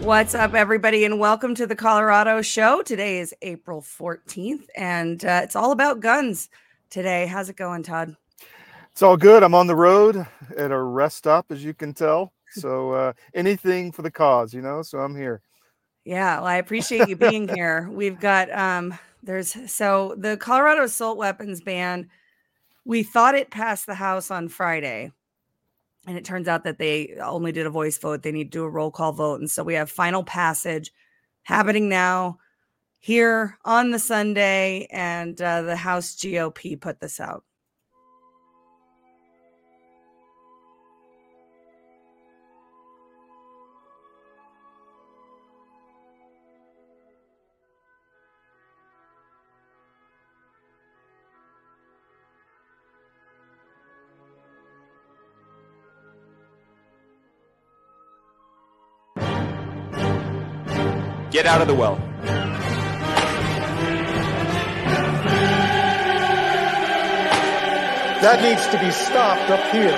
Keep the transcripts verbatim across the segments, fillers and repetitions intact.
What's up, everybody, and welcome to the Colorado Show. Today is April fourteenth, and uh, it's all about guns today. How's it going, Todd? It's all good. I'm on the road at a rest stop, as you can tell. So uh, anything for the cause, you know, so I'm here. Yeah, well, I appreciate you being here. We've got, um, there's, so the Colorado assault weapons ban, we thought it passed the House on Friday. And it turns out that they only did a voice vote. They need to do a roll call vote. And so we have final passage happening now here on the Sunday. And uh, the House G O P put this out. Get out of the well. That needs to be stopped up here.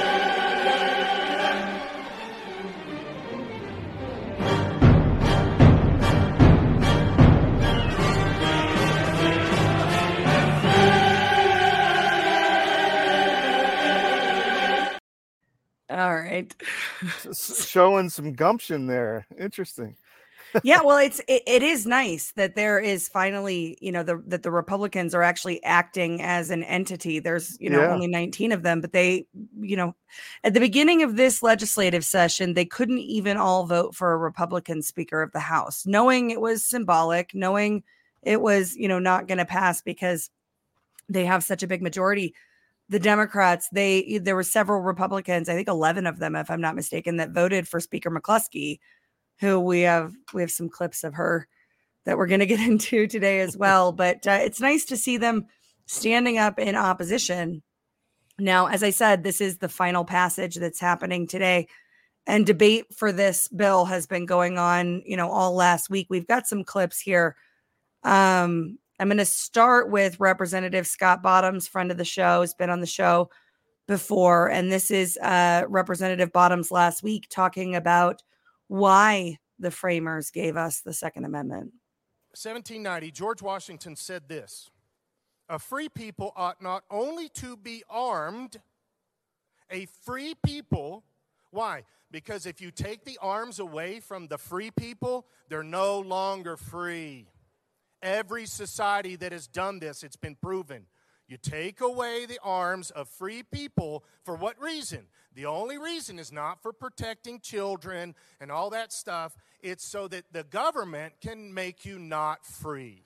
All right. Showing some gumption there. Interesting. Yeah, well, it's it, it is nice that there is finally, you know, the that the Republicans are actually acting as an entity. There's, you know, Yeah. only nineteen of them, but they, you know, at the beginning of this legislative session, they couldn't even all vote for a Republican Speaker of the House, knowing it was symbolic, knowing it was, you know, not going to pass because they have such a big majority. The Democrats, they there were several Republicans, I think eleven of them, if I'm not mistaken, that voted for Speaker McCluskey, who we have we have some clips of her that we're going to get into today as well. But uh, it's nice to see them standing up in opposition. Now, as I said, this is the final passage that's happening today. And debate for this bill has been going on, you know, all last week. We've got some clips here. Um, I'm going to start with Representative Scott Bottoms, friend of the show, has been on the show before. And this is uh, Representative Bottoms last week talking about why the framers gave us the Second Amendment. seventeen ninety, George Washington said this: a free people ought not only to be armed, a free people, why? Because if you take the arms away from the free people, they're no longer free. Every society that has done this, it's been proven. You take away the arms of free people for what reason? The only reason is not for protecting children and all that stuff. It's so that the government can make you not free.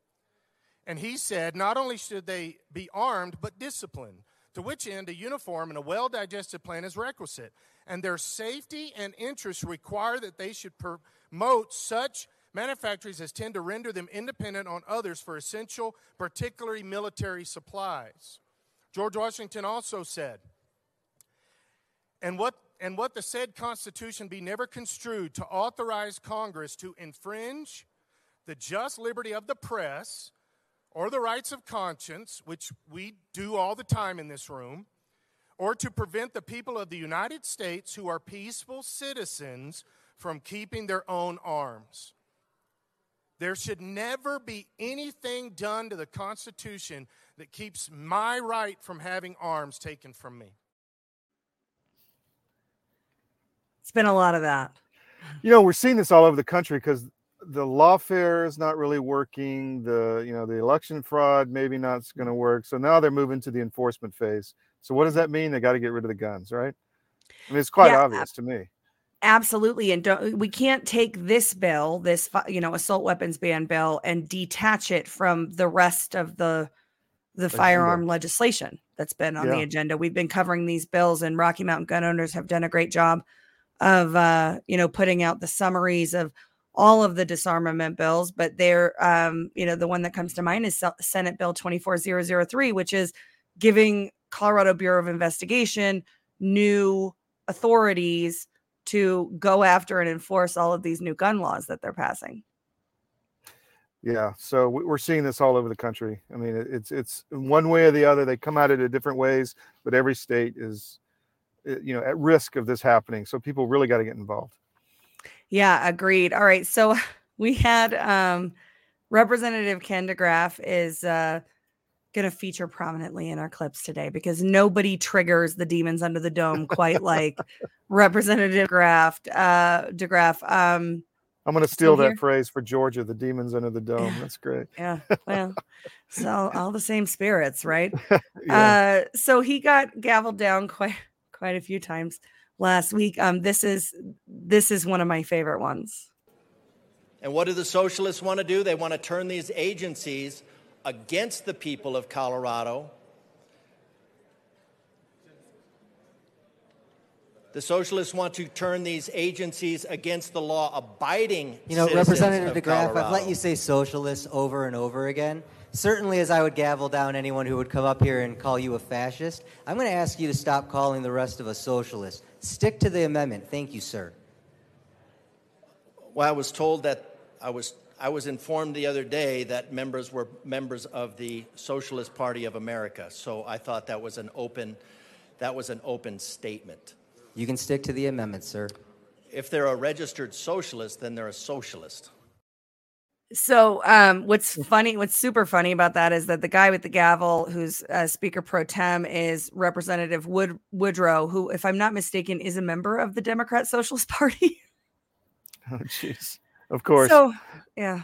And he said not only should they be armed, but disciplined, to which end a uniform and a well-digested plan is requisite. And their safety and interest require that they should promote such manufacturers as tend to render them independent on others for essential, particularly military supplies. George Washington also said, and what and what the said Constitution be never construed to authorize Congress to infringe the just liberty of the press or the rights of conscience, which we do all the time in this room, or to prevent the people of the United States who are peaceful citizens from keeping their own arms. There should never be anything done to the Constitution that keeps my right from having arms taken from me. It's been a lot of that. You know, we're seeing this all over the country because the lawfare is not really working. The, you know, the election fraud maybe not going to work. So now they're moving to the enforcement phase. So what does that mean? They got to get rid of the guns, right? I mean, it's quite Yeah, obvious to me. Absolutely. And don't, we can't take this bill, this, you know, assault weapons ban bill, and detach it from the rest of the the Agenda. firearm legislation that's been on Yeah. the agenda. We've been covering these bills, and Rocky Mountain gun owners have done a great job of, uh, you know, putting out the summaries of all of the disarmament bills. But they're, um, you know, the one that comes to mind is Senate Bill twenty-four thousand three, which is giving Colorado Bureau of Investigation new authorities to go after and enforce all of these new gun laws that they're passing. Yeah, so we- we're seeing this all over the country. I mean, it- it's it's one way or the other. They come at it in different ways, but every state is, uh, you know, at risk of this happening. So people really got to get involved. Yeah, agreed. All right. So we had um, Representative Ken DeGraff is uh, going to feature prominently in our clips today because nobody triggers the demons under the dome quite like Representative DeGraff. Uh, DeGraff. Um, I'm going to so steal here, that phrase for Georgia, the demons under the dome. That's great. yeah. Well, so all the same spirits, right? Yeah. Uh, so he got gavelled down quite quite a few times last week. Um, this is this is one of my favorite ones. And what do the socialists want to do? They want to turn these agencies against the people of Colorado. The socialists want to turn these agencies against the law-abiding You know, citizens Representative of DeGraff, Colorado. I've let you say socialists over and over again. Certainly, as I would gavel down anyone who would come up here and call you a fascist, I'm going to ask you to stop calling the rest of us socialists. Stick to the amendment. Thank you, sir. Well, I was told that I was I was informed the other day that members were members of the Socialist Party of America. So I thought that was an open that was an open statement. You can stick to the amendment, sir. If they're a registered socialist, then they're a socialist. So um, what's funny, what's super funny about that is that the guy with the gavel, who's uh, Speaker Pro Tem, is Representative Wood Woodrow, who, if I'm not mistaken, is a member of the Democrat Socialist Party. Oh, jeez. Of course. So, yeah.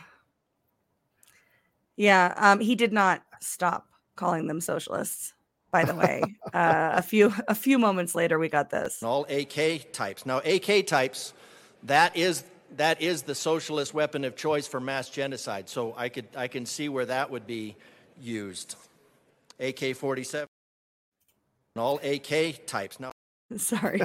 Yeah, um, he did not stop calling them socialists, by the way. uh, a few a few moments later, we got this. All A K types. Now, A K types, that is that is the socialist weapon of choice for mass genocide. So I could I can see where that would be used. A K forty-seven. All A K types. Now, Sorry.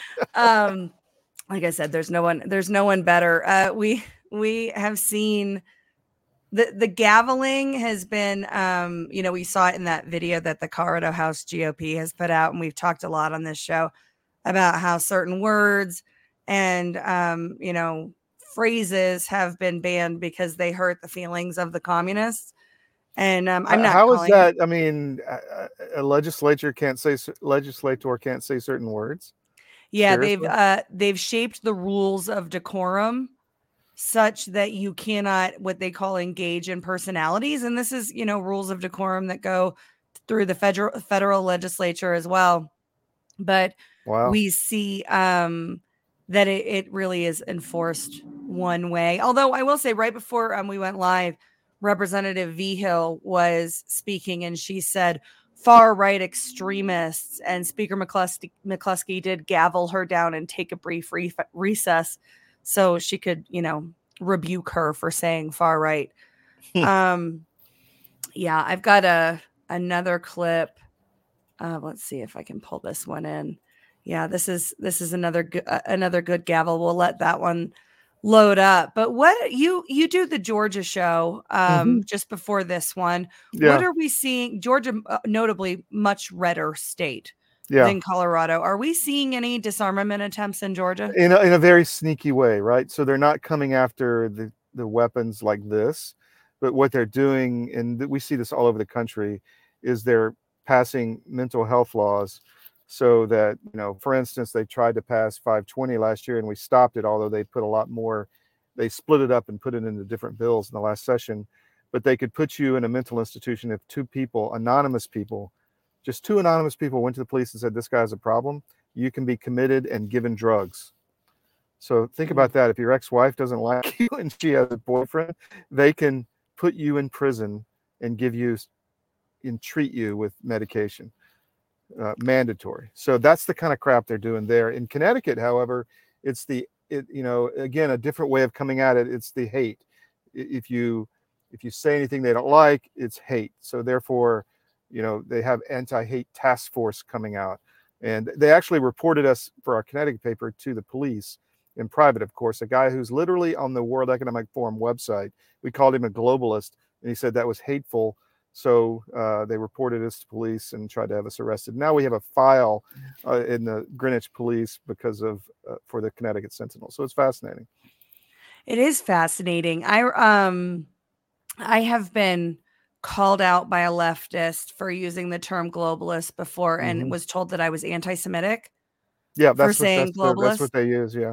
um, like I said, there's no one there's no one better. Uh, we we have seen the the gaveling has been um, you know, we saw it in that video that the Colorado House G O P has put out, and we've talked a lot on this show about how certain words and um, you know, phrases have been banned because they hurt the feelings of the communists. And um, I'm not. How is calling that? I mean, a, a legislature can't say legislator can't say certain words. Yeah, Seriously? they've uh, they've shaped the rules of decorum such that you cannot what they call engage in personalities, and this is, you know, rules of decorum that go through the federal federal legislature as well. But Wow. we see um, that it, it really is enforced one way. Although I will say, right before um, we went live, Representative Vigil was speaking, and she said far right extremists, and Speaker McCluskey, McCluskey did gavel her down and take a brief re- recess so she could, you know, rebuke her for saying far right. um, yeah, I've got a another clip. Uh, let's see if I can pull this one in. Yeah, this is this is another good, uh, another good gavel. We'll let that one load up. But what you you do the Georgia show um Mm-hmm. just before this one. Yeah. What are we seeing? Georgia, uh, notably much redder state Yeah. than Colorado. Are we seeing any disarmament attempts in Georgia? In a, in a very sneaky way, right? So they're not coming after the, the weapons like this, but what they're doing, and th- we see this all over the country, is they're passing mental health laws so that, you know, for instance, they tried to pass five twenty last year and we stopped it, although they put a lot more, they split it up and put it into different bills in the last session, but they could put you in a mental institution if two people, anonymous people, just two anonymous people went to the police and said, this guy's a problem, you can be committed and given drugs. So think about that. If your ex-wife doesn't like you and she has a boyfriend, they can put you in prison and give you and treat you with medication, uh, mandatory. So that's the kind of crap they're doing there. In Connecticut, however, it's the, it, you know, again, a different way of coming at it. It's the hate. If you, if you say anything they don't like, it's hate. So therefore, you know, they have anti-hate task force coming out, and they actually reported us for our Connecticut paper to the police in private, of course, a guy who's literally on the World Economic Forum website. We called him a globalist, and he said that was hateful. So uh, they reported us to police and tried to have us arrested. Now we have a file uh, in the Greenwich police because of uh, for the Connecticut Sentinel. So it's fascinating. It is fascinating. I um I have been called out by a leftist for using the term globalist before, and Mhm. was told that I was anti-Semitic. Yeah, that's what, saying that's, their- that's globalist. what they use. Yeah.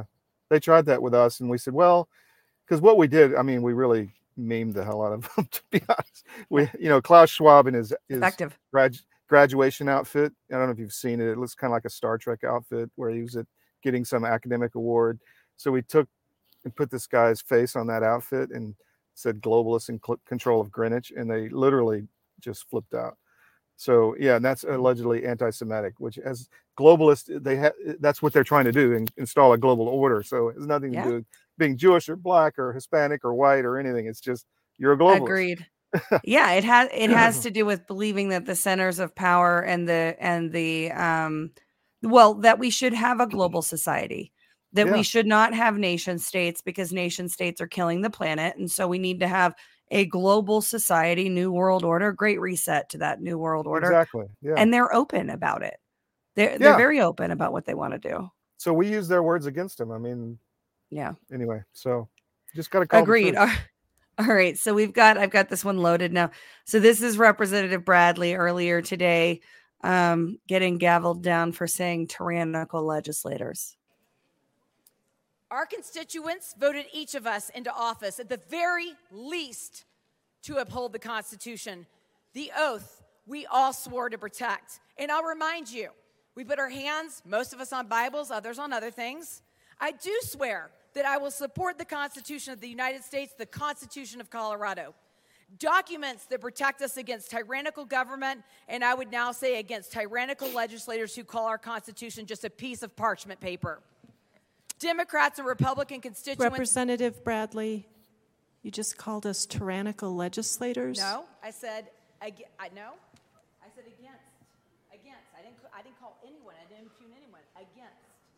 they tried that with us, and we said, well, because what we did, I mean, we really memed the hell out of them, to be honest. We, you know, Klaus Schwab in his, his Effective. grad, graduation outfit. I don't know if you've seen it. It looks kind of like a Star Trek outfit where he was at, getting some academic award. So we took and put this guy's face on that outfit and said globalists in cl- control of Greenwich, and they literally just flipped out. So yeah, and that's allegedly anti-Semitic, which as globalists, they have, that's what they're trying to do, and install a global order. So it has nothing Yeah. to do with being Jewish or black or Hispanic or white or anything. It's just you're a globalist. Agreed. Yeah, it has it has to do with believing that the centers of power and the and the um well, that we should have a global society, that Yeah. we should not have nation states because nation states are killing the planet, and so we need to have a global society, new world order, great reset to that new world order. Exactly. Yeah. And they're open about it. They're Yeah. they're very open about what they want to do. So we use their words against them. I mean, Yeah. anyway, so just got to call the Agreed. truth. All all right. So we've got, I've got this one loaded now. So this is Representative Bradley earlier today, um, getting gavelled down for saying tyrannical legislators. Our constituents voted each of us into office, at the very least, to uphold the Constitution, the oath we all swore to protect. And I'll remind you, we put our hands, most of us on Bibles, others on other things. I do swear that I will support the Constitution of the United States, the Constitution of Colorado. Documents that protect us against tyrannical government, and I would now say against tyrannical legislators who call our Constitution just a piece of parchment paper. Democrats and Republican constituents... Representative Bradley, you just called us tyrannical legislators? No, I said, I, I, no, I said against. Against. I didn't, I didn't call anyone, I didn't impugn anyone. Against.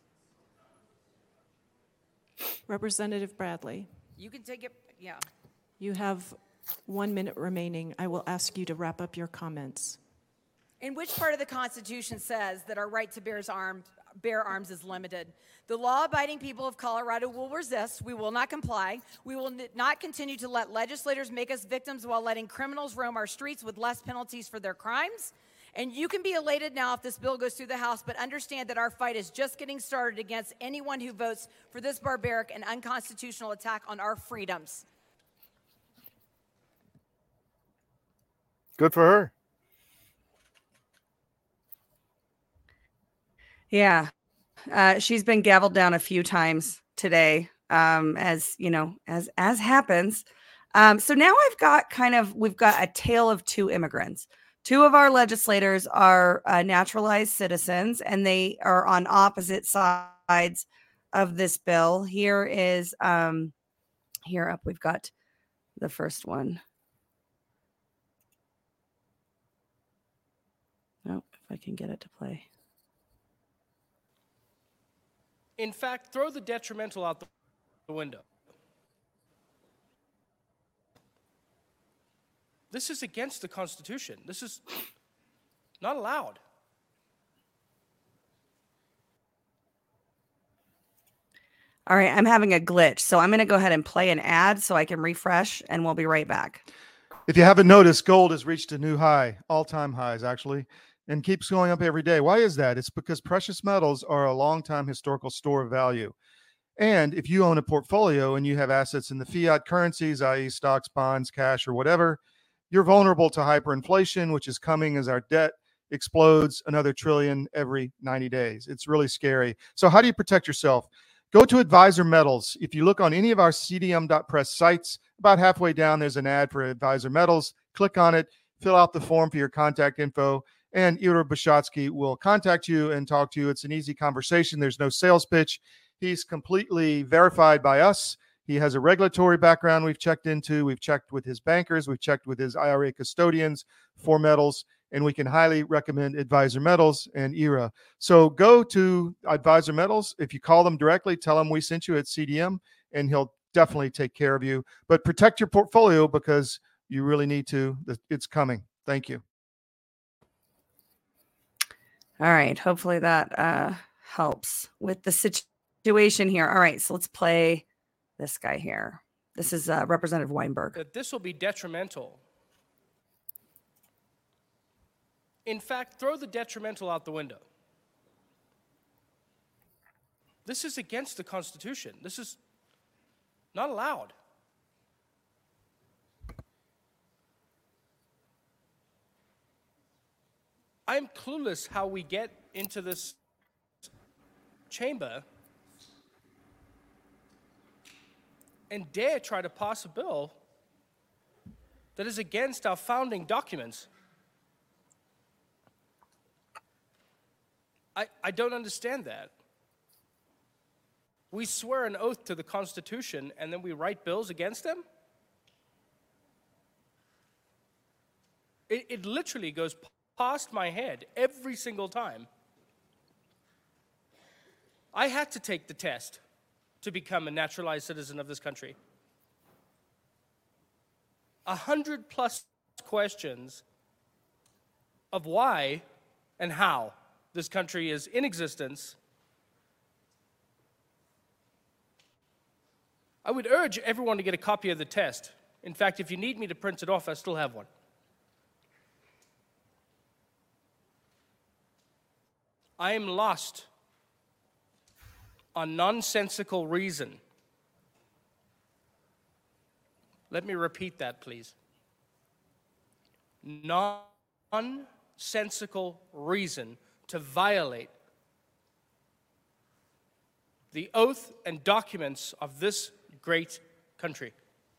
Representative Bradley, You can take it, yeah. you have one minute remaining. I will ask you to wrap up your comments. In which part of the Constitution says that our right to bear arms, bear arms is limited? The law-abiding people of Colorado will resist. We will not comply. We will n- not continue to let legislators make us victims while letting criminals roam our streets with less penalties for their crimes. And you can be elated now if this bill goes through the House, but understand that our fight is just getting started against anyone who votes for this barbaric and unconstitutional attack on our freedoms. Good for her. Yeah. Uh, she's been gavelled down a few times today, um, as you know, as as happens. Um, so now I've got kind of, we've got a tale of two immigrants. Two of our legislators are uh, naturalized citizens, and they are on opposite sides of this bill. Here is, um, here up, we've got the first one. Oh, if I can get it to play. In fact, throw the detrimental out the window. This is against the Constitution. This is not allowed. All right, I'm having a glitch, so I'm going to go ahead and play an ad so I can refresh, and we'll be right back. If you haven't noticed, gold has reached a new high, all-time highs actually, and keeps going up every day. Why is that? It's because precious metals are a long-time historical store of value. And if you own a portfolio and you have assets in the fiat currencies, that is stocks, bonds, cash, or whatever, you're vulnerable to hyperinflation, which is coming as our debt explodes another trillion every ninety days. It's really scary. So how do you protect yourself? Go to Advisor Metals. If you look on any of our C D M dot press sites, about halfway down, there's an ad for Advisor Metals. Click on it, fill out the form for your contact info, and Ira Bishotsky will contact you and talk to you. It's an easy conversation. There's no sales pitch. He's completely verified by us. He has a regulatory background we've checked into. We've checked with his bankers. We've checked with his I R A custodians for metals, and we can highly recommend Advisor Metals and I R A. So go to Advisor Metals. If you call them directly, tell them we sent you at C D M, and he'll definitely take care of you. But protect your portfolio because you really need to. It's coming. Thank you. All right, hopefully that uh, helps with the situation here. All right, so let's play this guy here. This is uh, Representative Weinberg. That this will be detrimental. In fact, throw the detrimental out the window. This is against the Constitution. This is not allowed. I'm clueless how we get into this chamber and dare try to pass a bill that is against our founding documents. I, I don't understand that. We swear an oath to the Constitution and then we write bills against them? It, it literally goes past my head every single time. I had to take the test to become a naturalized citizen of this country. A hundred plus questions of why and how this country is in existence. I would urge everyone to get a copy of the test. In fact, if you need me to print it off, I still have one. I am lost on nonsensical reason. Let me repeat that, please. Nonsensical reason to violate the oath and documents of this great country.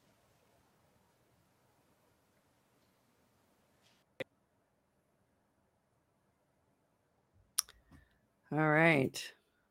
All right.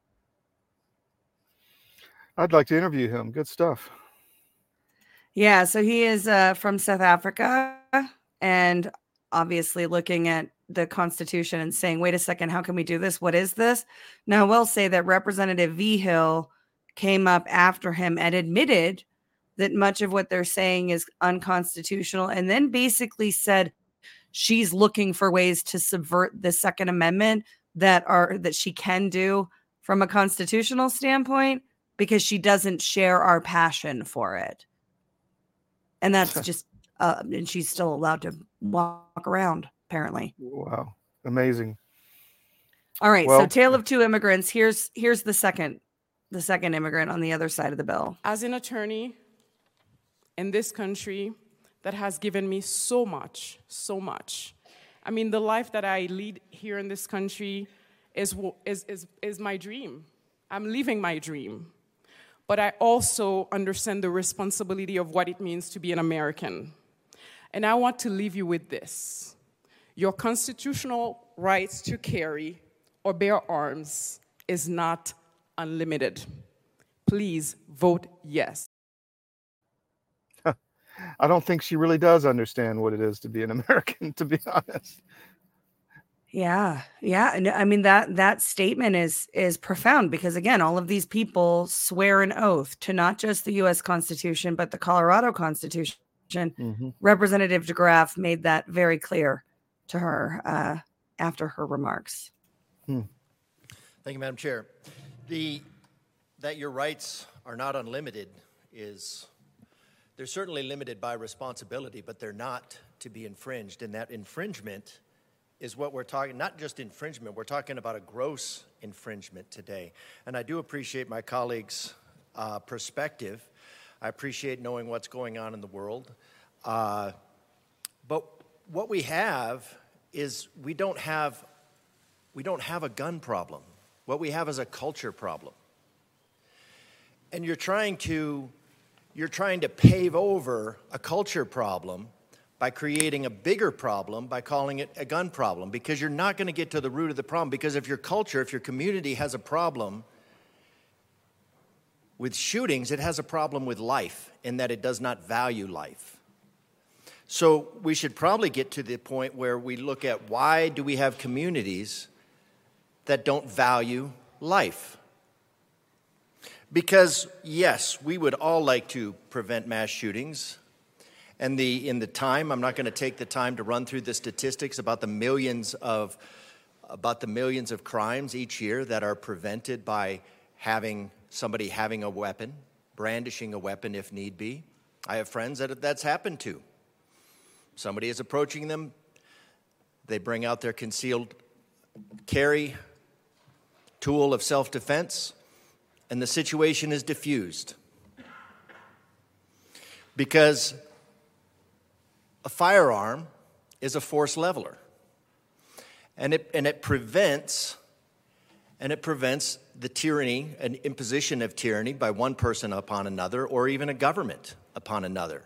I'd like to interview him. Good stuff. Yeah, so he is uh, from South Africa and obviously looking at the Constitution and saying, wait a second, how can we do this? What is this? Now, I will say that Representative Vigil came up after him and admitted that much of what they're saying is unconstitutional, and then basically said she's looking for ways to subvert the Second Amendment that are that she can do from a constitutional standpoint because she doesn't share our passion for it. And that's just, uh, and she's still allowed to walk around, apparently. Wow. Amazing. All right. Well, so Tale of Two Immigrants. Here's, here's the second, the second immigrant on the other side of the bill. As an attorney in this country that has given me so much, so much. I mean, the life that I lead here in this country is, is, is, is my dream. I'm living my dream. But I also understand the responsibility of what it means to be an American. And I want to leave you with this. Your constitutional rights to carry or bear arms is not unlimited. Please vote yes. I don't think she really does understand what it is to be an American, to be honest. Yeah. Yeah. And I mean, that, that statement is, is profound because again, all of these people swear an oath to not just the U S Constitution, but the Colorado Constitution. Mm-hmm. Representative DeGraff made that very clear to her uh, after her remarks. Hmm. Thank you, Madam Chair. The, that your rights are not unlimited is, they're certainly limited by responsibility, but they're not to be infringed. And that infringement is what we're talking, not just infringement, we're talking about a gross infringement today. And I do appreciate my colleagues' uh, perspective. I appreciate knowing what's going on in the world. Uh, but what we have is we don't have, we don't have a gun problem. What we have is a culture problem. And you're trying to, you're trying to pave over a culture problem by creating a bigger problem by calling it a gun problem, because you're not going to get to the root of the problem. Because if your culture, if your community has a problem with shootings, it has a problem with life in that it does not value life. So we should probably get to the point where we look at why do we have communities that don't value life? Because, yes, we would all like to prevent mass shootings. And the, in the time, I'm not going to take the time to run through the statistics about the millions of, about the millions of crimes each year that are prevented by having somebody having a weapon, brandishing a weapon if need be. I have friends that that's happened to. Somebody is approaching them. They bring out their concealed carry tool of self-defense. and the situation is diffused. Because a firearm is a force leveler. And it, and it prevents, and it prevents the tyranny, an imposition of tyranny by one person upon another, or even a government upon another.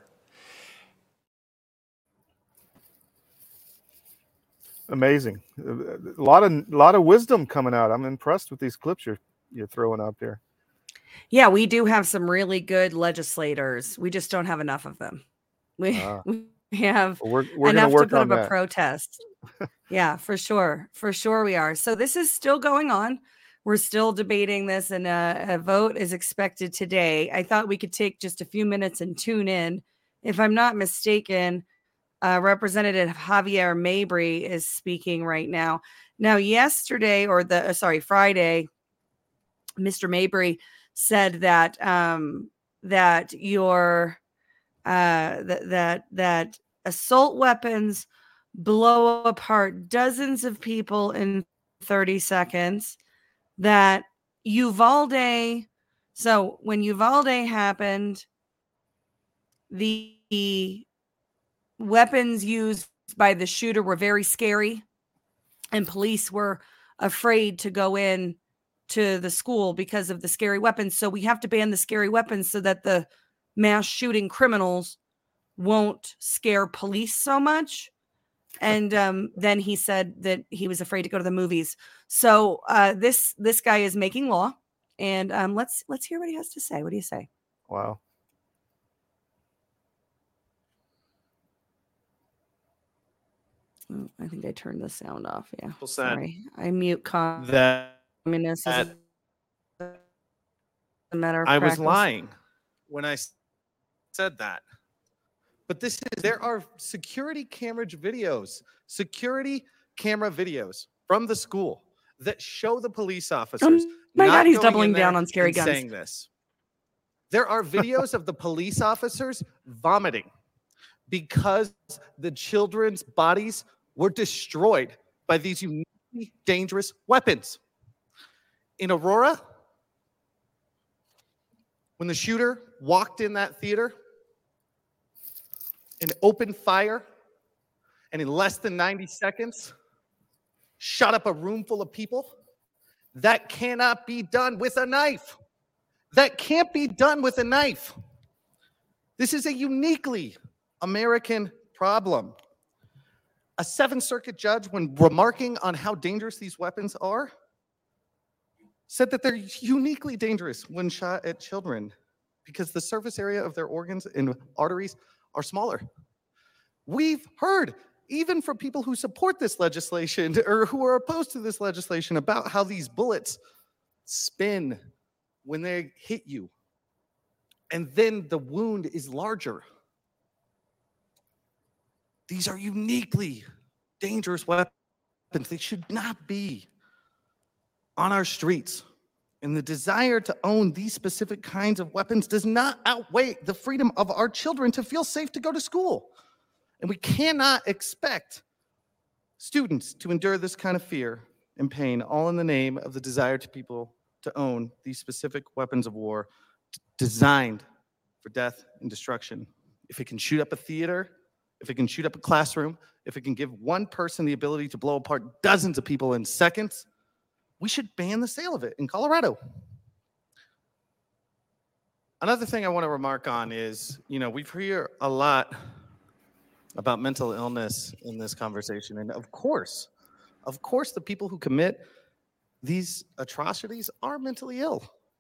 Amazing. A lot of a lot of wisdom coming out. I'm impressed with these clips you're you're throwing up here. Yeah, we do have some really good legislators. We just don't have enough of them. We, Ah. we have Well, we're we're enough gonna work to put on up a that. protest. Yeah, for sure. For sure we are. So this is still going on. We're still debating this, and a, a vote is expected today. I thought we could take just a few minutes and tune in. If I'm not mistaken, uh, Representative Javier Mabry is speaking right now. Now, yesterday, or the uh, sorry, Friday, Mister Mabry said that um, that your uh, that that that assault weapons blow apart dozens of people in thirty seconds. That Uvalde, so when Uvalde happened, the, the weapons used by the shooter were very scary, and police were afraid to go in to the school because of the scary weapons. So we have to ban the scary weapons so that the mass shooting criminals won't scare police so much. And um, then he said that he was afraid to go to the movies. So uh, this this guy is making law, and um, let's let's hear what he has to say. What do you say? Wow. Oh, I think I turned the sound off. Yeah, People said sorry. I mute that communists as a matter of I was practice. lying when I s- said that. But this is, there are security camera videos, security camera videos from the school that show the police officers. Oh my not God, he's going in doubling there down on scary and guns. saying this. There are videos of the police officers vomiting because the children's bodies were destroyed by these uniquely dangerous weapons. In Aurora, when the shooter walked in that theater and opened fire, and in less than ninety seconds, shot up a room full of people, that cannot be done with a knife. That can't be done with a knife. This is a uniquely American problem. A Seventh Circuit judge, when remarking on how dangerous these weapons are, said that they're uniquely dangerous when shot at children because the surface area of their organs and arteries are smaller. We've heard, even from people who support this legislation or who are opposed to this legislation, about how these bullets spin when they hit you, and then the wound is larger. These are uniquely dangerous weapons. They should not be on our streets. And the desire to own these specific kinds of weapons does not outweigh the freedom of our children to feel safe to go to school. And we cannot expect students to endure this kind of fear and pain, all in the name of the desire to people to own these specific weapons of war d- designed for death and destruction. If it can shoot up a theater, if it can shoot up a classroom, if it can give one person the ability to blow apart dozens of people in seconds, we should ban the sale of it in Colorado. Another thing I want to remark on is, you know, we've heard a lot about mental illness in this conversation. And of course, of course, the people who commit these atrocities are mentally ill.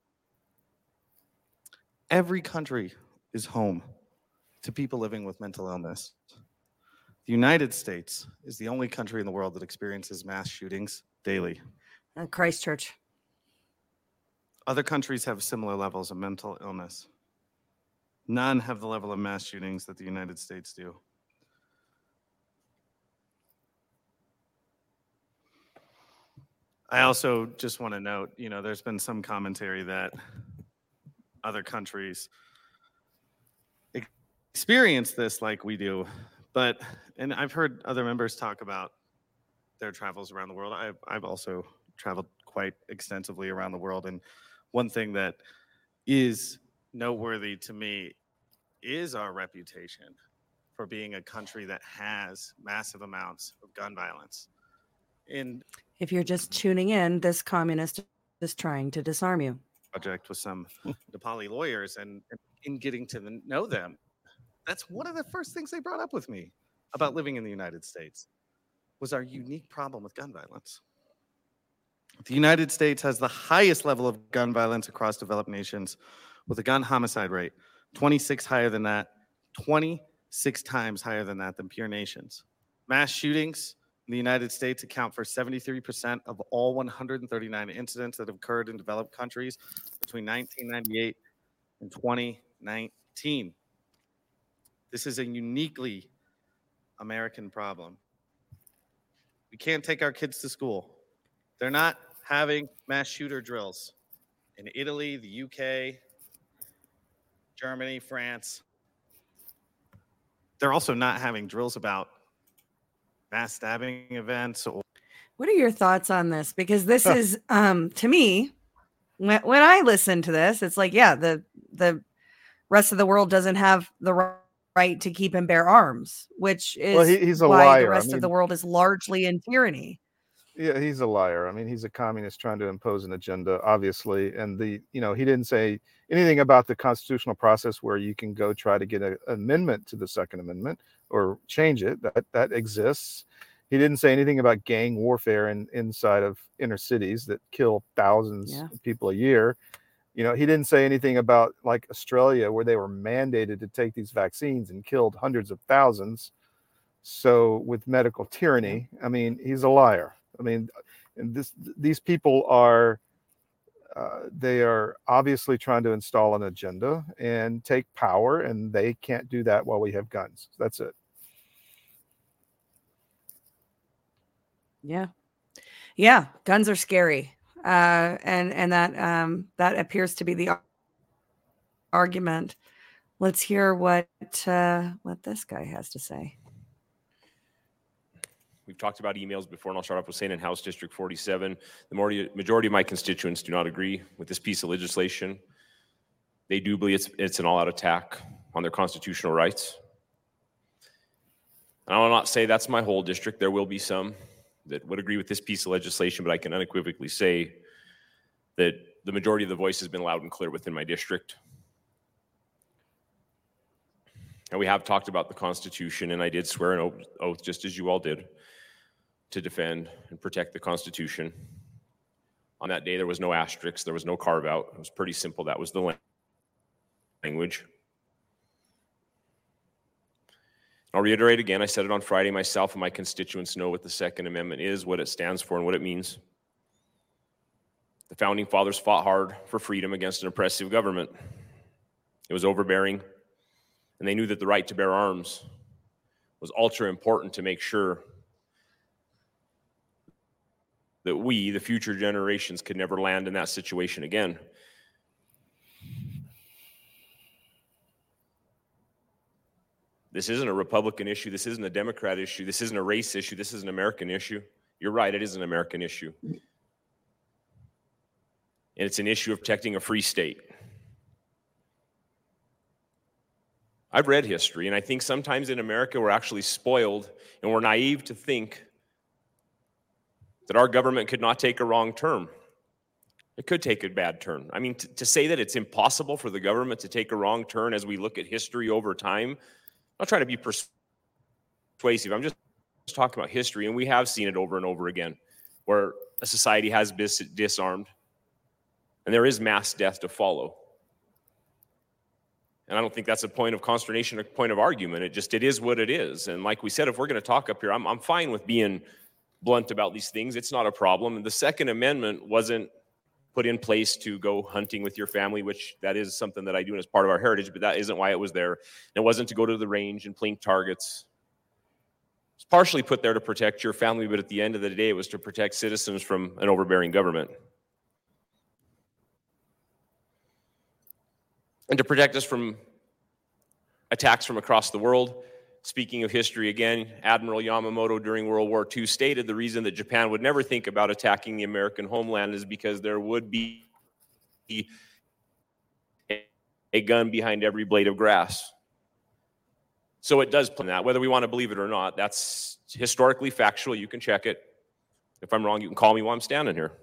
Every country is home to people living with mental illness. The United States is the only country in the world that experiences mass shootings daily. Uh, Christchurch. Other countries have similar levels of mental illness. None have the level of mass shootings that the United States do. I also just want to note, you know, there's been some commentary that other countries experience this like we do, but, and I've heard other members talk about their travels around the world. I've, I've also traveled quite extensively around the world, and one thing that is noteworthy to me is our reputation for being a country that has massive amounts of gun violence. In If you're just tuning in, this communist is trying to disarm you. Project with some Nepali lawyers, and, and in getting to the, know them, that's one of the first things they brought up with me about living in the United States was our unique problem with gun violence. The United States has the highest level of gun violence across developed nations, with a gun homicide rate twenty-six higher than that, twenty-six times higher than that than peer nations. Mass shootings in the United States account for seventy-three percent of all one hundred thirty-nine incidents that have occurred in developed countries between nineteen ninety-eight and twenty nineteen. This is a uniquely American problem. We can't take our kids to school. They're not having mass shooter drills in Italy, the U K, Germany, France. They're also not having drills about mass stabbing events. Or What are your thoughts on this? Because this is, um, to me, when, when I listen to this, it's like, yeah, the the rest of the world doesn't have the right to keep and bear arms, which is well, he, he's a why liar. the rest I mean, of the world is largely in tyranny. Yeah, he's a liar. I mean, he's a communist trying to impose an agenda, obviously. And the, you know, he didn't say anything about the constitutional process where you can go try to get an amendment to the Second Amendment or change it. That that exists. He didn't say anything about gang warfare in, inside of inner cities that kill thousands Yeah. of people a year. You know, he didn't say anything about like Australia, where they were mandated to take these vaccines and killed hundreds of thousands. So with medical tyranny, I mean, he's a liar. I mean, and this these people are uh, they are obviously trying to install an agenda and take power, and they can't do that while we have guns. That's it. Yeah. Yeah. Guns are scary. Uh, and, and that, um, that appears to be the ar- argument. Let's hear what, uh, what this guy has to say. We've talked about emails before, and I'll start off with saying in House District forty-seven, the majority, majority of my constituents do not agree with this piece of legislation. They do believe it's, it's an all-out attack on their constitutional rights. And I will not say that's my whole district. There will be some that would agree with this piece of legislation, but I can unequivocally say that the majority of the voice has been loud and clear within my district. And we have talked about the Constitution, and I did swear an oath, oath just as you all did, to defend and protect the Constitution. On that day, there was no asterisk, there was no carve out. It was pretty simple. That was the language. I'll reiterate again, I said it on Friday, myself and my constituents know what the Second Amendment is, what it stands for, and what it means. The Founding Fathers fought hard for freedom against an oppressive government. It was overbearing, and they knew that the right to bear arms was ultra important to make sure that we, the future generations, could never land in that situation again. This isn't a Republican issue. This isn't a Democrat issue. This isn't a race issue. This is an American issue. You're right, it is an American issue. And it's an issue of protecting a free state. I've read history, and I think sometimes in America we're actually spoiled and we're naive to think that our government could not take a wrong turn. It could take a bad turn. I mean, t- to say that it's impossible for the government to take a wrong turn as we look at history over time, I'm not trying to be persuasive. I'm just talking about history, and we have seen it over and over again, where a society has been disarmed, and there is mass death to follow. And I don't think that's a point of consternation, a point of argument. It just, it is what it is. And like we said, if we're going to talk up here, I'm, I'm fine with being blunt about these things. It's not a problem. And the Second Amendment wasn't put in place to go hunting with your family, which that is something that I do as part of our heritage, but that isn't why it was there. And it wasn't to go to the range and plink targets. It's partially put there to protect your family, but at the end of the day, it was to protect citizens from an overbearing government. And to protect us from attacks from across the world. Speaking of history again, Admiral Yamamoto during World War Two stated the reason that Japan would never think about attacking the American homeland is because there would be a gun behind every blade of grass. So it does play that, whether we want to believe it or not. That's historically factual. You can check it. If I'm wrong, you can call me while I'm standing here.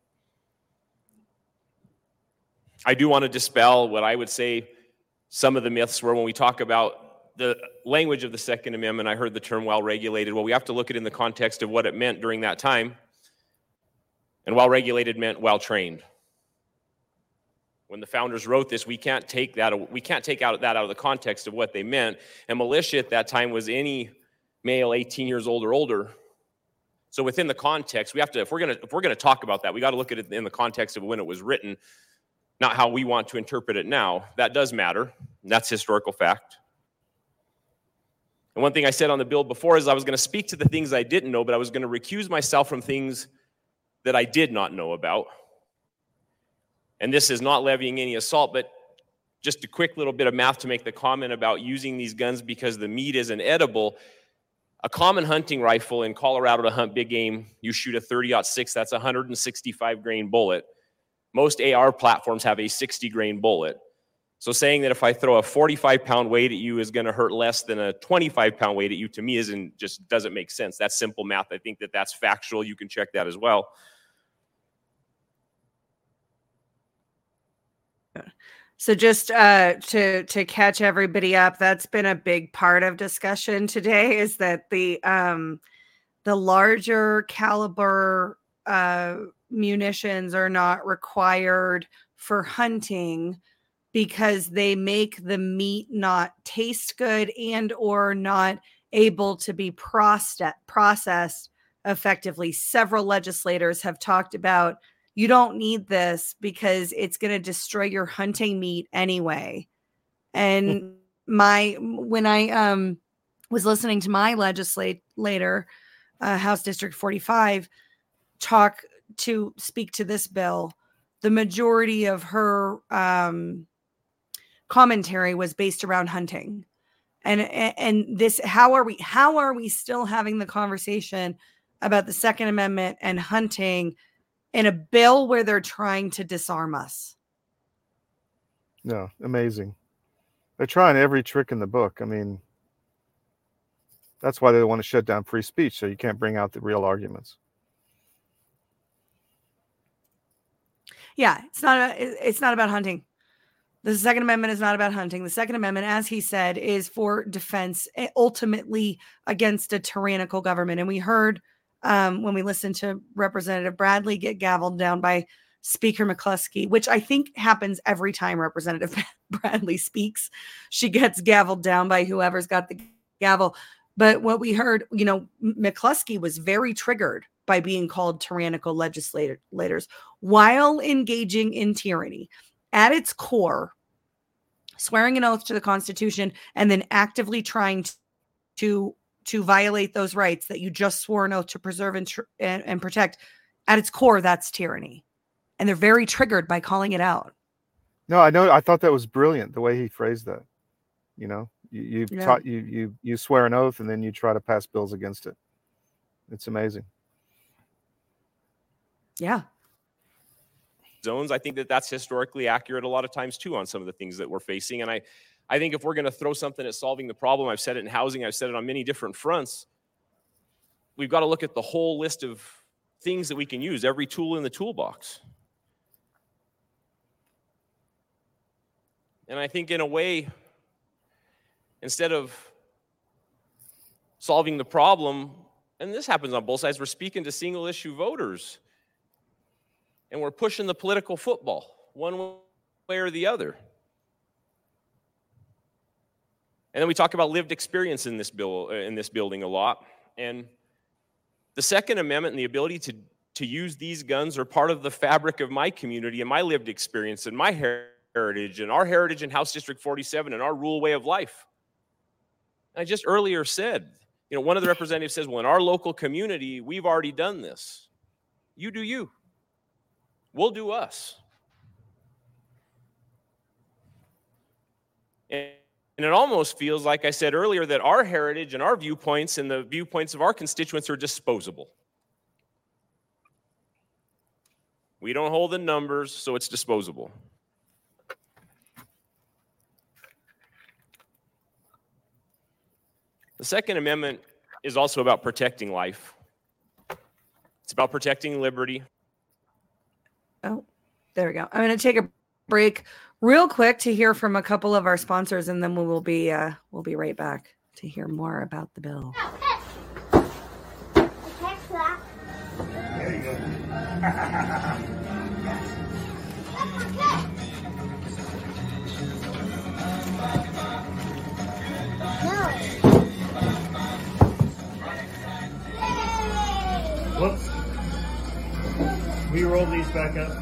I do want to dispel what I would say some of the myths were when we talk about the language of the Second Amendment. I heard the term well-regulated. Well, we have to look at it in the context of what it meant during that time. And well-regulated meant well-trained. When the founders wrote this, we can't take that we can't take out that out of the context of what they meant. And militia at that time was any male eighteen years old or older. So within the context, we have to, if we're gonna if we're gonna talk about that, we got to look at it in the context of when it was written, not how we want to interpret it now. That does matter. That's historical fact. And one thing I said on the bill before is I was going to speak to the things I didn't know, but I was going to recuse myself from things that I did not know about. And this is not levying any assault, but just a quick little bit of math to make the comment about using these guns because the meat isn't edible. A common hunting rifle in Colorado to hunt big game, you shoot a thirty aught six, that's a one hundred sixty-five grain bullet. Most A R platforms have a sixty grain bullet. So saying that if I throw a forty-five pound weight at you is going to hurt less than a twenty-five pound weight at you, to me isn't just doesn't make sense. That's simple math. I think that that's factual. You can check that as well. So just uh, to to catch everybody up, that's been a big part of discussion today. Is that the um, the larger caliber uh, munitions are not required for hunting because they make the meat not taste good and or not able to be processed processed effectively. Several legislators have talked about, you don't need this because it's going to destroy your hunting meat anyway. And my when I um was listening to my legislator, uh, House District forty-five, talk to speak to this bill, the majority of her um, commentary was based around hunting. And and this how are we how are we still having the conversation about the Second Amendment and hunting in a bill where they're trying to disarm us? No, amazing. They're trying every trick in the book. I mean, that's why they want to shut down free speech, so you can't bring out the real arguments. Yeah, it's not a, it's not about hunting. The Second Amendment is not about hunting. The Second Amendment, as he said, is for defense, ultimately against a tyrannical government. And we heard Um, when we listened to Representative Bradley get gavelled down by Speaker McCluskey, which I think happens every time Representative Bradley speaks. She gets gavelled down by whoever's got the gavel. But what we heard, you know, McCluskey was very triggered by being called tyrannical legislators while engaging in tyranny. At its core, swearing an oath to the Constitution and then actively trying to to violate those rights that you just swore an oath to preserve and, tr- and, and protect, at its core, that's tyranny. And they're very triggered by calling it out. No, I know. I thought that was brilliant, the way he phrased that. You know, you you, Yeah. taught, you you you swear an oath and then you try to pass bills against it. It's amazing. Yeah. Zones, I think that that's historically accurate a lot of times too on some of the things that we're facing. And I, I think if we're going to throw something at solving the problem, I've said it in housing, I've said it on many different fronts, we've got to look at the whole list of things that we can use, every tool in the toolbox. And I think in a way, instead of solving the problem, and this happens on both sides, we're speaking to single issue voters. And we're pushing the political football one way or the other. And then we talk about lived experience in this bill, in this building a lot. And the Second Amendment and the ability to, to use these guns are part of the fabric of my community and my lived experience and my heritage and our heritage in House District forty-seven and our rural way of life. And I just earlier said, you know, one of the representatives says, well, in our local community, we've already done this. You do you. We'll do us. And And it almost feels, like I said earlier, that our heritage and our viewpoints and the viewpoints of our constituents are disposable. We don't hold the numbers, so it's disposable. The Second Amendment is also about protecting life. It's about protecting liberty. Oh, there we go. I'm going to take a break real quick to hear from a couple of our sponsors, and then we will be uh, we'll be right back to hear more about the bill. There you go. Whoops. We roll these back up.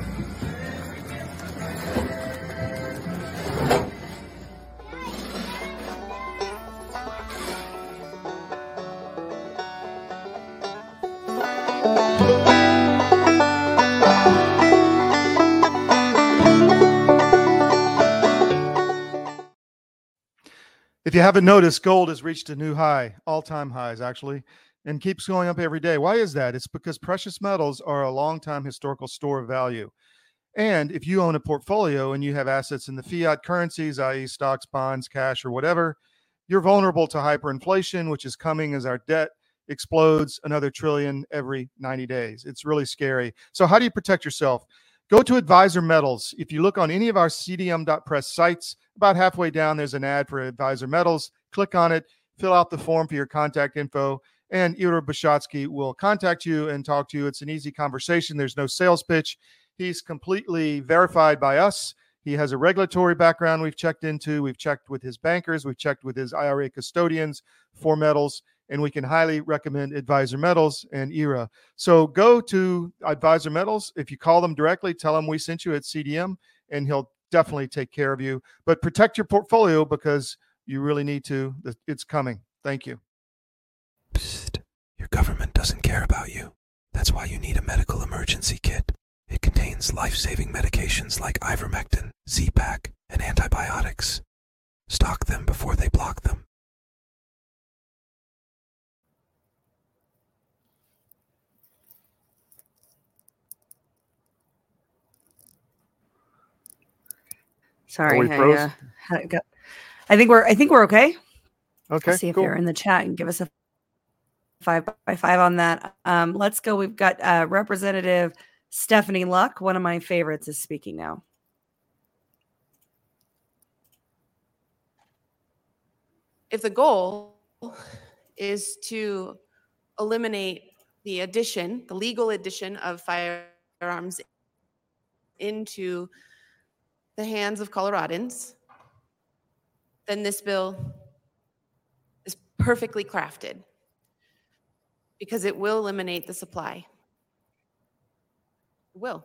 If you haven't noticed, gold has reached a new high, all-time highs actually, and keeps going up every day. Why is that? It's because precious metals are a long-time historical store of value. And if you own a portfolio and you have assets in the fiat currencies, that is stocks, bonds, cash, or whatever, you're vulnerable to hyperinflation, which is coming as our debt explodes another trillion every ninety days. It's really scary. So how do you protect yourself? Go to Advisor Metals. If you look on any of our C D M dot press sites, about halfway down, there's an ad for Advisor Metals. Click on it, fill out the form for your contact info, and Ira Bishotsky will contact you and talk to you. It's an easy conversation. There's no sales pitch. He's completely verified by us. He has a regulatory background we've checked into. We've checked with his bankers. We've checked with his I R A custodians for metals, and we can highly recommend Advisor Metals and E R A. So go to Advisor Metals. If you call them directly, tell them we sent you at C D M, and he'll definitely take care of you. But protect your portfolio because you really need to. It's coming. Thank you. Psst. Your government doesn't care about you. That's why you need a medical emergency kit. It contains life-saving medications like ivermectin, Z-Pak, and antibiotics. Stock them before they block them. Sorry, we I, froze? uh, had- got- I think we're I think we're okay. Okay, See if cool. they're in the chat and give us a five by five on that. Um, let's go. We've got uh, Representative Stephanie Luck, one of my favorites, is speaking now. If the goal is to eliminate the addition, the legal addition of firearms into the hands of Coloradans, then this bill is perfectly crafted because it will eliminate the supply. It will.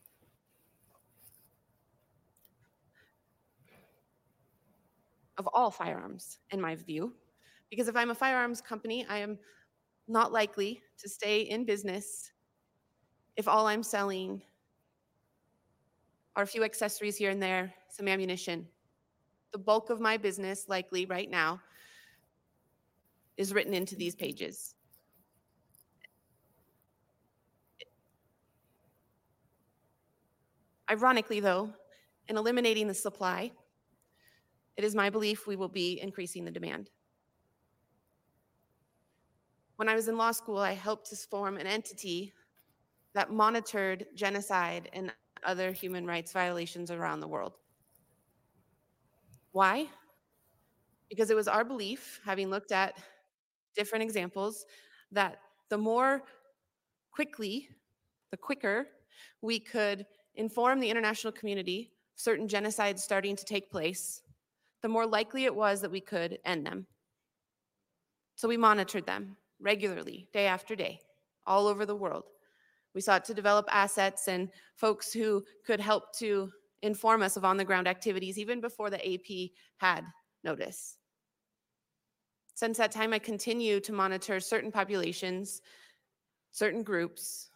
Of all firearms, in my view, because if I'm a firearms company, I am not likely to stay in business if all I'm selling are a few accessories here and there, some ammunition. The bulk of my business, likely right now, is written into these pages. Ironically, though, in eliminating the supply, it is my belief we will be increasing the demand. When I was in law school, I helped to form an entity that monitored genocide and other human rights violations around the world. Why? Because it was our belief, having looked at different examples, that the more quickly, the quicker we could inform the international community certain genocides starting to take place, the more likely it was that we could end them. So we monitored them regularly, day after day, all over the world. We sought to develop assets and folks who could help to inform us of on-the-ground activities even before the A P had notice. Since that time, I continue to monitor certain populations, certain groups.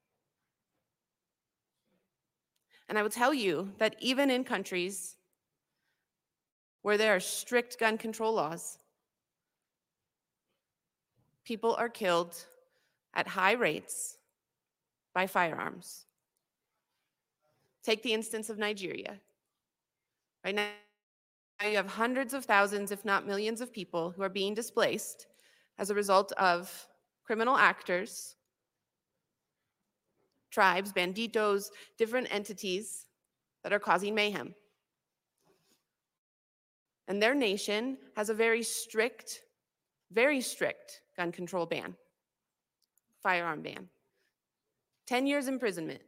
And I will tell you that even in countries where there are strict gun control laws, people are killed at high rates by firearms. Take the instance of Nigeria. Right now, you have hundreds of thousands, if not millions of people who are being displaced as a result of criminal actors, tribes, banditos, different entities that are causing mayhem. And their nation has a very strict, very strict gun control ban, firearm ban, ten years imprisonment.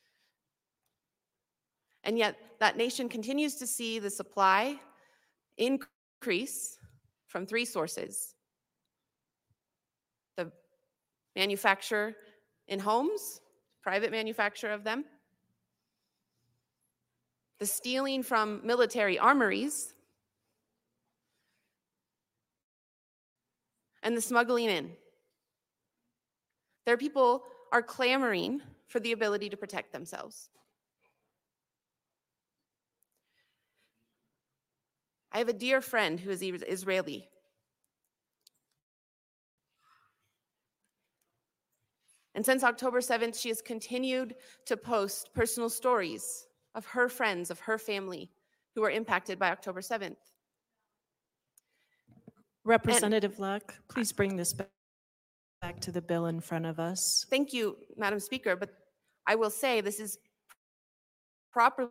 And yet that nation continues to see the supply increase from three sources: the manufacture in homes, private manufacture of them, the stealing from military armories, and the smuggling in. Their people are clamoring for the ability to protect themselves. I have a dear friend who is Israeli. And since October seventh, she has continued to post personal stories of her friends, of her family, who were impacted by October seventh. Representative Luck, please bring this back back to the bill in front of us. Thank you, Madam Speaker, but I will say this is properly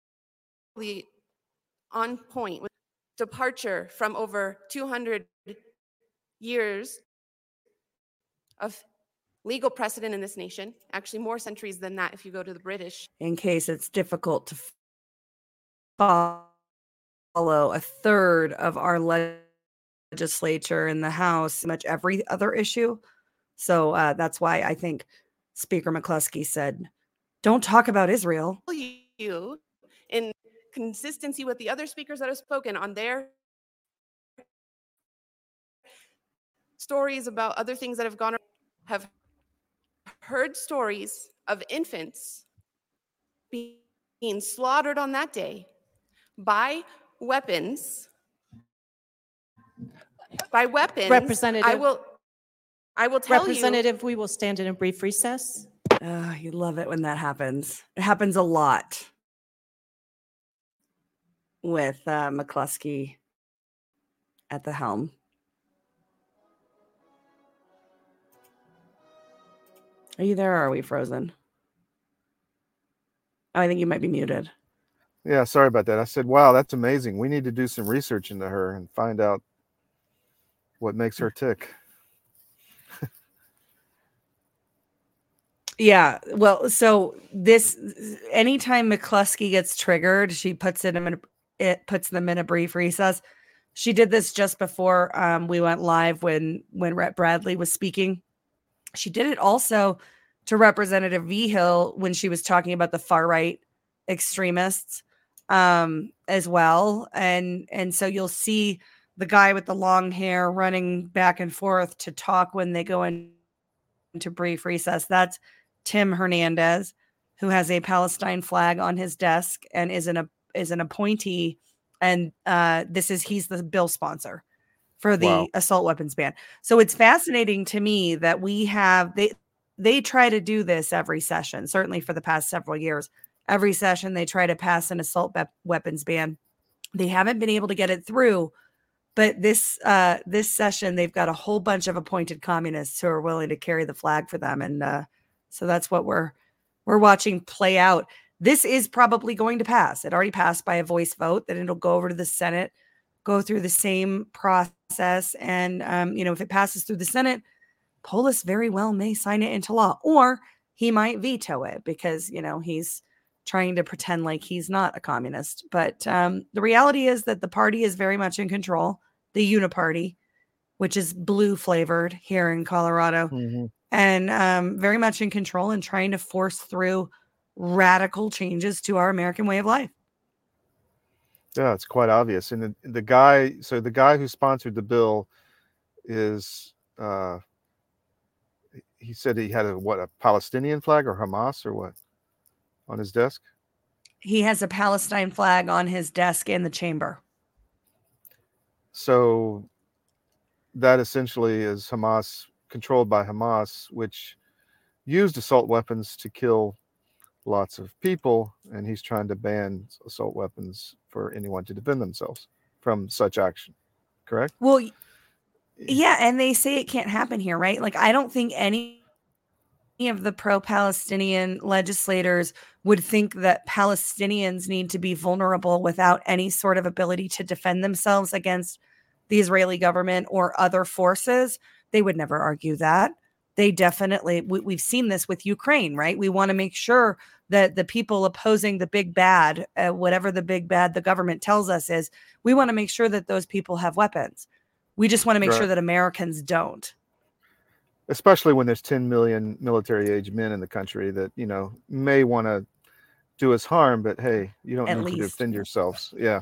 on point with departure from over two hundred years of legal precedent in this nation, actually more centuries than that if you go to the British. In case it's difficult to follow, a third of our legislature in the House, much every other issue. So uh, that's why I think Speaker McCluskey said, don't talk about Israel. You, in consistency with the other speakers that have spoken on their stories about other things that have gone, have heard stories of infants being slaughtered on that day by weapons. By weapons. Representative, I will. I will tell Representative, you. we will stand in a brief recess. Uh, you love it when that happens. It happens a lot with uh, McCluskey at the helm. Are you there or are we frozen? Oh, I think you might be muted. Yeah, sorry about that. I said, wow, that's amazing. We need to do some research into her and find out what makes her tick. Yeah, well, so this anytime McCluskey gets triggered, she puts it in a, it puts them in a brief recess. She did this just before um, we went live when when Rep Bradley was speaking. She did it also to Representative Vigil when she was talking about the far right extremists um, as well, and and so you'll see the guy with the long hair running back and forth to talk when they go in, into brief recess. That's Tim Hernandez, who has a Palestine flag on his desk and is an, is an appointee. And uh, this is, he's the bill sponsor for the Wow. assault weapons ban. So it's fascinating to me that we have, they, they try to do this every session, certainly for the past several years. Every session they try to pass an assault be- weapons ban. They haven't been able to get it through. But this uh, this session, they've got a whole bunch of appointed communists who are willing to carry the flag for them, and uh, so that's what we're we're watching play out. This is probably going to pass. It already passed by a voice vote. Then it'll go over to the Senate, go through the same process, and um, you know, if it passes through the Senate, Polis very well may sign it into law, or he might veto it because you know he's trying to pretend like he's not a communist. But um, the reality is that the party is very much in control. The Uniparty, which is blue flavored here in Colorado, Mm-hmm. and um, very much in control and trying to force through radical changes to our American way of life. Yeah, it's quite obvious. And the, the guy, so the guy who sponsored the bill is, uh, he said he had a, what, a Palestinian flag or Hamas or what on his desk? He has a Palestine flag on his desk in the chamber. So that essentially is Hamas, controlled by Hamas, which used assault weapons to kill lots of people, and he's trying to ban assault weapons for anyone to defend themselves from such action. Correct? Well, yeah, and they say it can't happen here, right? Like, I don't think any of the pro-Palestinian legislators would think that Palestinians need to be vulnerable without any sort of ability to defend themselves against the Israeli government or other forces. They would never argue that. They definitely, we, we've seen this with Ukraine, right? We want to make sure that the people opposing the big bad, uh, whatever the big bad the government tells us is, we want to make sure that those people have weapons. We just want to make Right. sure that Americans don't. Especially when there's ten million military age men in the country that, you know, may want to do us harm, but hey, you don't At need to least. defend yourselves. Yeah.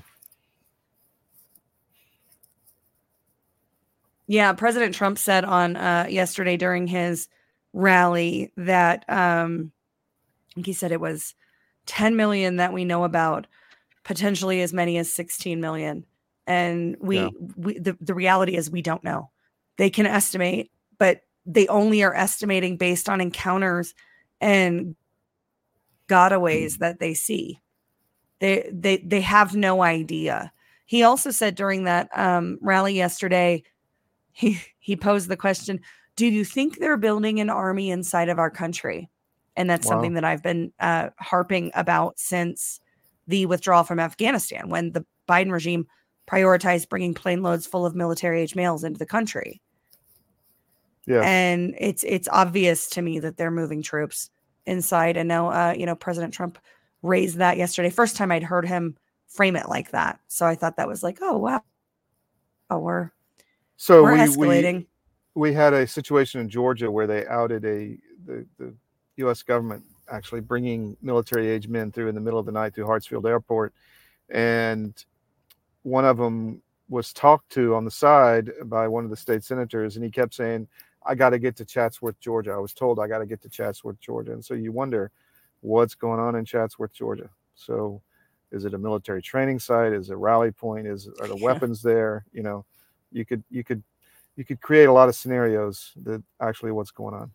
Yeah, President Trump said on uh, yesterday during his rally that um, I think he said it was ten million that we know about, potentially as many as sixteen million. And we, Yeah. we the, the reality is we don't know. They can estimate, but they only are estimating based on encounters and gotaways that they see. They they they have no idea. He also said during that um, rally yesterday, he he posed the question, do you think they're building an army inside of our country? And that's Wow. something that I've been uh, harping about since the withdrawal from Afghanistan, when the Biden regime prioritized bringing plane loads full of military age males into the country. Yes. And it's it's obvious to me that they're moving troops inside. And now, uh, you know, President Trump raised that yesterday. First time I'd heard him frame it like that. So I thought that was like, oh, wow. Oh, we're, So we're we, escalating. we we had a situation in Georgia where they outed a the, the U S government actually bringing military age men through in the middle of the night through Hartsfield Airport, and one of them was talked to on the side by one of the state senators, and he kept saying, I got to get to Chatsworth, Georgia. I was told I got to get to Chatsworth, Georgia. And so you wonder what's going on in Chatsworth, Georgia. So is it a military training site? Is it a rally point? Is are the Yeah. weapons there? You know, you could you could you could create a lot of scenarios that actually what's going on.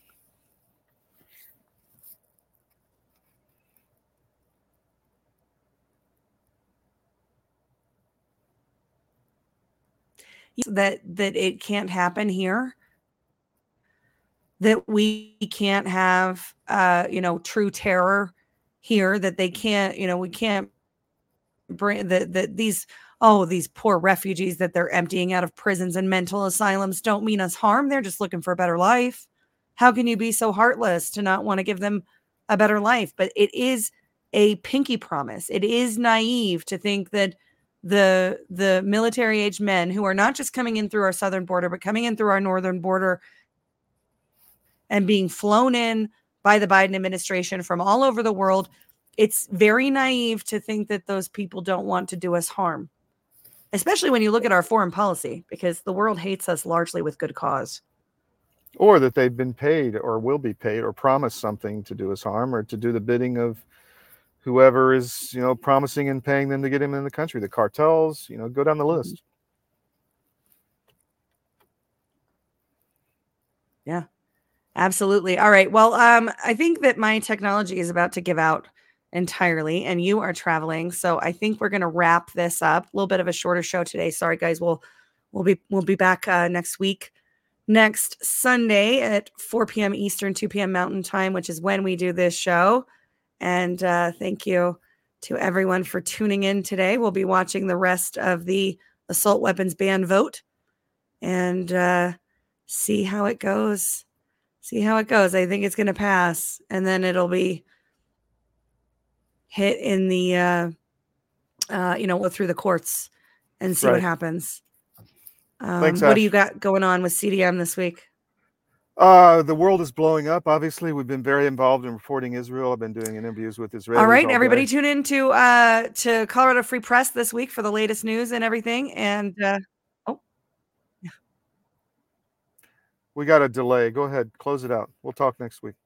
that that it can't happen here, that we can't have uh you know true terror here, that they can't, you know we can't bring that that these oh these poor refugees that they're emptying out of prisons and mental asylums don't mean us harm. They're just looking for a better life. How can you be so heartless to not want to give them a better life? But it is a pinky promise. It is naive to think that the the military age men who are not just coming in through our southern border, but coming in through our northern border and being flown in by the Biden administration from all over the world, it's very naive to think that those people don't want to do us harm, especially when you look at our foreign policy, because the world hates us largely with good cause. Or that they've been paid or will be paid or promised something to do us harm or to do the bidding of whoever is, you know, promising and paying them to get him in the country. The cartels, you know, go down the list. Yeah, absolutely. All right. Well, um, I think that my technology is about to give out entirely and you are traveling. So I think we're going to wrap this up. A little bit of a shorter show today. Sorry, guys. We'll, we'll be, we'll be back uh, next week, next Sunday at four p.m. Eastern, two p.m. Mountain Time, which is when we do this show. And uh, thank you to everyone for tuning in today. We'll be watching the rest of the assault weapons ban vote and uh, see how it goes. See how it goes. I think it's going to pass, and then it'll be hit in the, uh, uh, you know, go through the courts and see Right. what happens. Um, Thanks, what do Ash. you got going on with C D M this week? Uh, the world is blowing up. Obviously, we've been very involved in reporting Israel. I've been doing interviews with Israelis. All right, all everybody, day. tune in to uh, to Colorado Free Press this week for the latest news and everything. And uh, oh, We got a delay. Go ahead, close it out. We'll talk next week.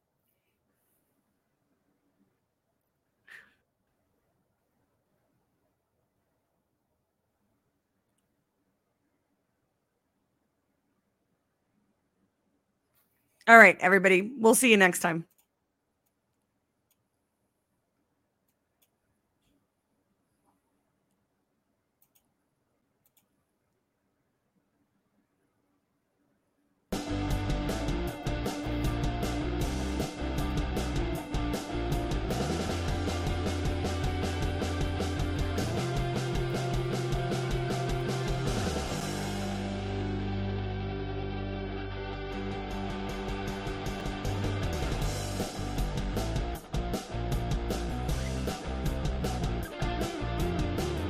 all right, everybody, we'll see you next time.